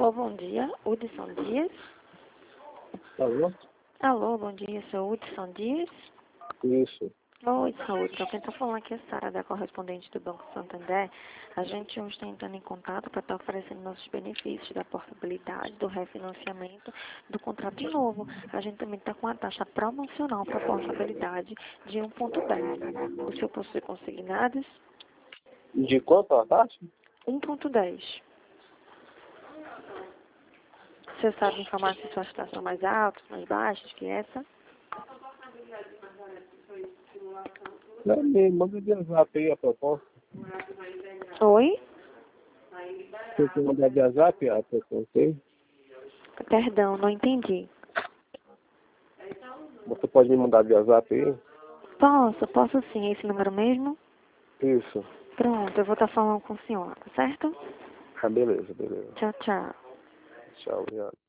Alô, bom dia. Hudson Dias. Alô? Alô, bom dia. Sou Hudson Dias. Isso. Oi, saúde. Quem está falando aqui é a Sara, da correspondente do Banco Santander. A gente hoje está entrando em contato para estar oferecendo nossos benefícios da portabilidade, do refinanciamento, do contrato novo. A gente também está com a taxa promocional para portabilidade de 1,10. O senhor possui consignados? De quanto a taxa? 1,10. Você sabe informar se suas taxas são mais altas, mais baixas que essa? Me manda de WhatsApp aí a proposta. Oi? Você quer mandar de WhatsApp a proposta aí? Perdão, não entendi. Você pode me mandar de WhatsApp aí? Posso sim. É esse número mesmo? Isso. Pronto, eu vou estar falando com o senhor, tá certo? Ah, beleza, beleza. Tchau, tchau. Tchau, obrigado.